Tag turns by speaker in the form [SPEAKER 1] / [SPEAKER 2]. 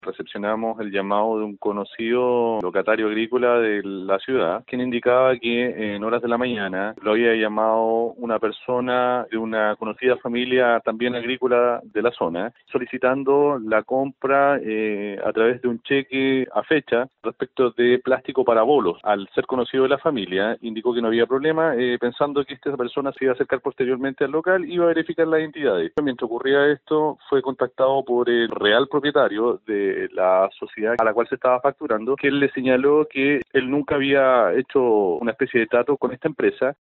[SPEAKER 1] Recepcionamos el llamado de un conocido locatario agrícola de la ciudad, quien indicaba que en horas de la mañana lo había llamado una persona de una conocida familia también agrícola de la zona, solicitando la compra a través de un cheque a fecha respecto de plástico para bolos. Al ser conocido de la familia, indicó que no había problema, pensando que esta persona se iba a acercar posteriormente al local y iba a verificar las identidades. Mientras ocurría esto, fue contactado por el real propietario de la sociedad a la cual se estaba facturando, que él le señaló que él nunca había hecho una especie de trato con esta empresa